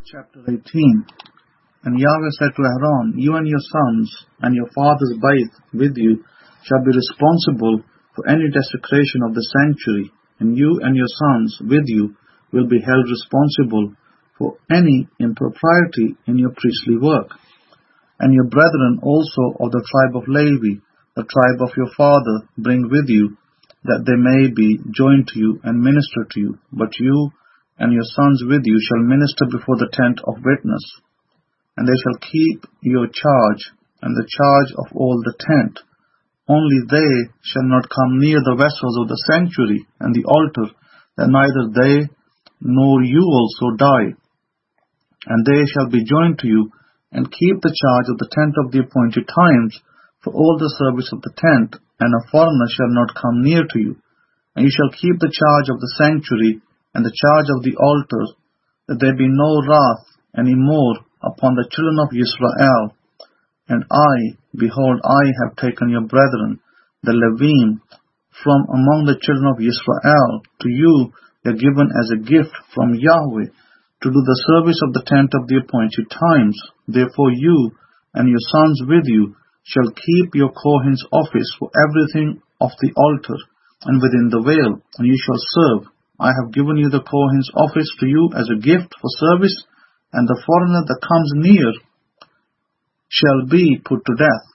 Chapter 18. And Yahweh said to Aaron, You and your sons and your father's Beit with you shall be responsible for any desecration of the sanctuary, and you and your sons with you will be held responsible for any impropriety in your priestly work. And your brethren also of the tribe of Levi, the tribe of your father, bring with you, that they may be joined to you and minister to you. But you and your sons with you shall minister before the tent of witness, and they shall keep your charge and the charge of all the tent. Only they shall not come near the vessels of the sanctuary and the altar, that neither they nor you also die. And they shall be joined to you, and keep the charge of the tent of the appointed times, for all the service of the tent, and a foreigner shall not come near to you. And you shall keep the charge of the sanctuary, and the charge of the altar, that there be no wrath any more upon the children of Israel. And I, behold, I have taken your brethren, the Levim, from among the children of Israel. To you they are given as a gift from Yahweh, to do the service of the tent of the appointed times. Therefore you and your sons with you shall keep your Kohen's office for everything of the altar, and within the veil, and you shall serve. I have given you the Kohen's office to you as a gift for service, and the foreigner that comes near shall be put to death.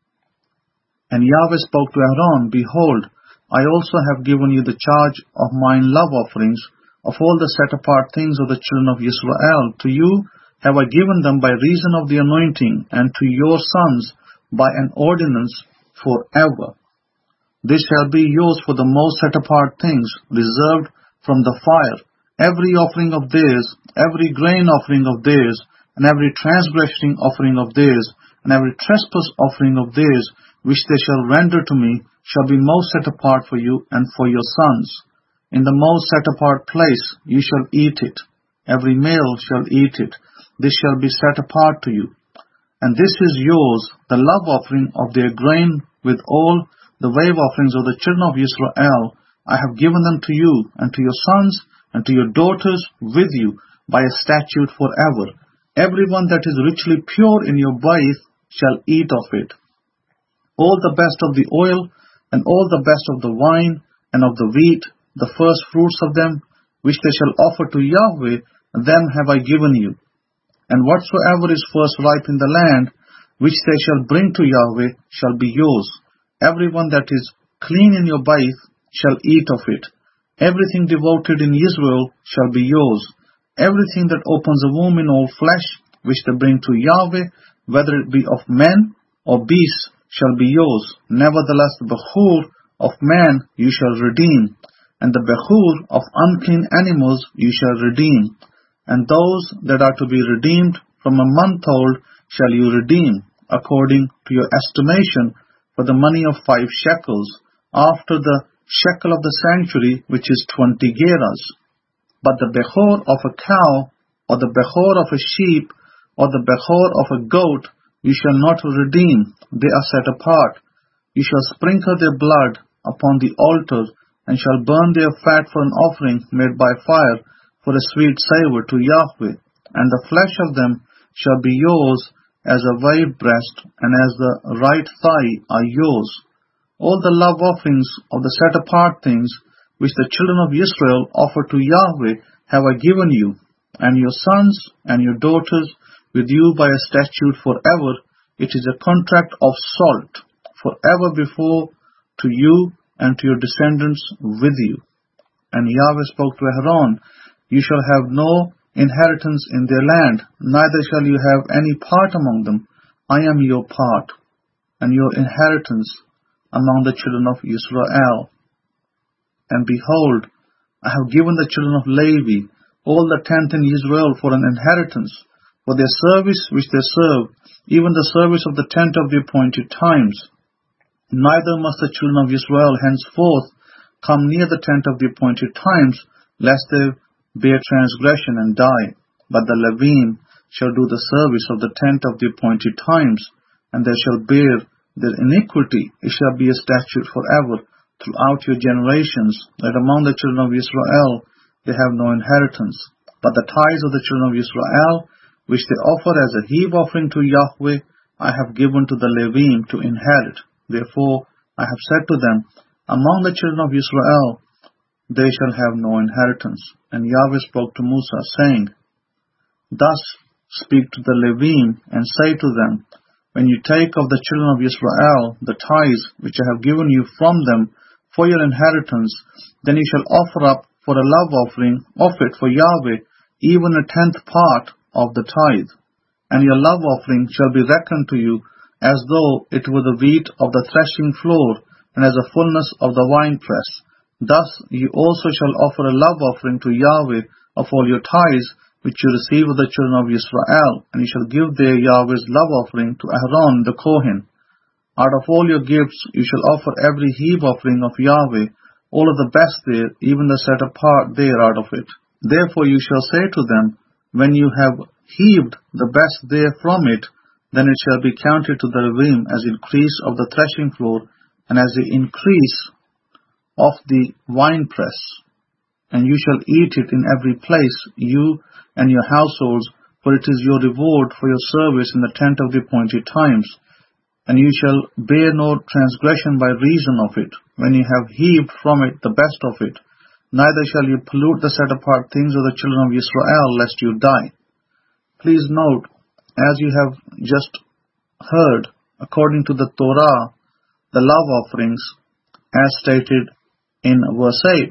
And Yahweh spoke to Aaron, Behold, I also have given you the charge of mine love offerings, of all the set-apart things of the children of Israel. To you have I given them by reason of the anointing, and to your sons by an ordinance forever. This shall be yours for the most set-apart things, reserved from the fire, every offering of theirs, every grain offering of theirs, and every transgressing offering of theirs, and every trespass offering of theirs, which they shall render to me, shall be most set apart for you and for your sons. In the most set apart place you shall eat it. Every male shall eat it. This shall be set apart to you. And this is yours, the love offering of their grain, with all the wave offerings of the children of Israel. I have given them to you, and to your sons, and to your daughters with you, by a statute forever. Everyone that is richly pure in your Beit shall eat of it. All the best of the oil, and all the best of the wine, and of the wheat, the first fruits of them, which they shall offer to Yahweh, them have I given you. And whatsoever is first ripe in the land, which they shall bring to Yahweh, shall be yours. Everyone that is clean in your Beit shall eat of it. Everything devoted in Israel shall be yours. Everything that opens a womb in all flesh, which they bring to Yahweh, whether it be of men or beasts, shall be yours. Nevertheless, the bechor of man you shall redeem, and the bechor of unclean animals you shall redeem. And those that are to be redeemed from a month old shall you redeem, according to your estimation, for the money of 5 shekels, after the shekel of the sanctuary, which is 20 gerahs. But the bechor of a cow, or the bechor of a sheep, or the bechor of a goat, you shall not redeem. They are set apart. You shall sprinkle their blood upon the altar, and shall burn their fat for an offering made by fire, for a sweet savour to Yahweh. And the flesh of them shall be yours, as a wave breast, and as the right thigh are yours. All the love offerings of the set-apart things, which the children of Israel offer to Yahweh, have I given you, and your sons and your daughters with you by a statute forever. It is a contract of salt, forever before to you and to your descendants with you. And Yahweh spoke to Aaron, You shall have no inheritance in their land, neither shall you have any part among them. I am your part, and your inheritance among the children of Israel. And behold, I have given the children of Levi all the tenth in Israel for an inheritance, for their service which they serve, even the service of the tent of the appointed times. Neither must the children of Israel henceforth come near the tent of the appointed times, lest they bear transgression and die. But the Levim shall do the service of the tent of the appointed times, and they shall bear their iniquity. It shall be a statute forever throughout your generations, that among the children of Israel they have no inheritance. But the tithes of the children of Israel, which they offer as a heave offering to Yahweh, I have given to the Levim to inherit. Therefore I have said to them, among the children of Israel they shall have no inheritance. And Yahweh spoke to Musa, saying, Thus speak to the Levim, and say to them, when you take of the children of Israel the tithes which I have given you from them for your inheritance, then you shall offer up for a love offering of it for Yahweh even a 10th part of the tithe. And your love offering shall be reckoned to you as though it were the wheat of the threshing floor, and as the fullness of the winepress. Thus you also shall offer a love offering to Yahweh of all your tithes which you receive of the children of Israel, and you shall give there Yahweh's love offering to Aaron the Kohen. Out of all your gifts you shall offer every heave offering of Yahweh, all of the best there, even the set apart there out of it. Therefore you shall say to them, when you have heaved the best there from it, then it shall be counted to the Levim as increase of the threshing floor, and as the increase of the winepress. And you shall eat it in every place, you and your households, for it is your reward for your service in the tent of the appointed times. And you shall bear no transgression by reason of it, when you have heaved from it the best of it. Neither shall you pollute the set apart things of the children of Israel, lest you die. Please note, as you have just heard, according to the Torah, the love offerings, as stated in verse 8,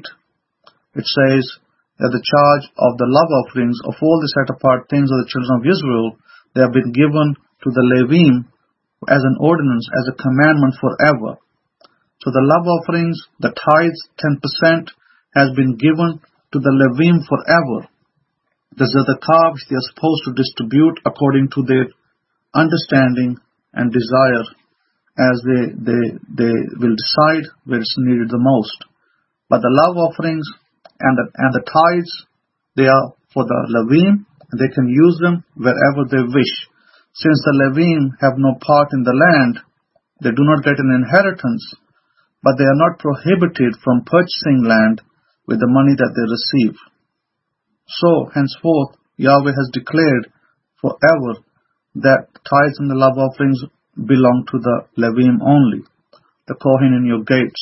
it says that the charge of the love offerings of all the set apart things of the children of Israel, they have been given to the Levim as an ordinance, as a commandment forever. So the love offerings, the tithes, 10%, has been given to the Levim forever. The Tzedakah which they are supposed to distribute according to their understanding and desire, as they will decide where it's needed the most. But the love offerings and the tithes, they are for the Levim, and they can use them wherever they wish. Since the Levim have no part in the land, they do not get an inheritance, but they are not prohibited from purchasing land with the money that they receive. So, henceforth, Yahweh has declared forever that tithes and the love offerings belong to the Levim only, the Kohen in your gates.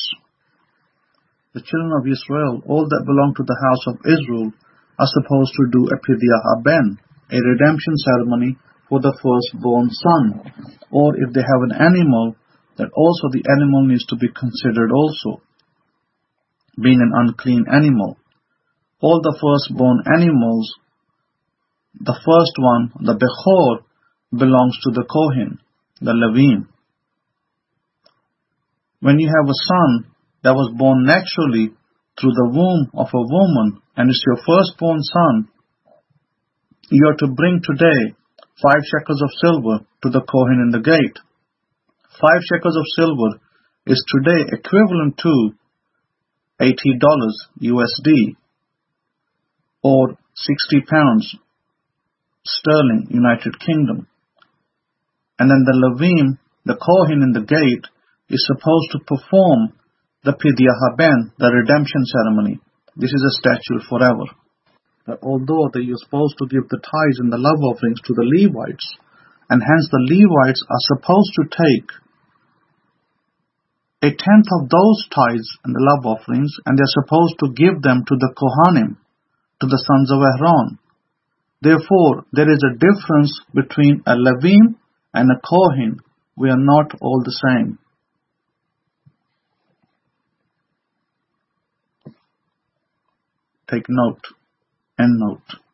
The children of Israel, all that belong to the house of Israel, are supposed to do a Pidiyah Haben, a redemption ceremony for the firstborn son. Or if they have an animal, that also the animal needs to be considered also, being an unclean animal. All the firstborn animals, the first one, the Bechor, belongs to the Kohen, the Levim. When you have a son that was born naturally through the womb of a woman, and it's your firstborn son, you are to bring today 5 shekels of silver to the Kohen in the gate. 5 shekels of silver is today equivalent to $80 USD, or 60 pounds sterling, United Kingdom. And then the Levim, the Kohen in the gate, is supposed to perform the Pidiyah Haben, the redemption ceremony. This is a statute forever. That although they are supposed to give the tithes and the love offerings to the Levites, and hence the Levites are supposed to take a 10th of those tithes and the love offerings, and they are supposed to give them to the Kohanim, to the sons of Aaron. Therefore, there is a difference between a Levim and a Kohen. We are not all the same. Take note. End note.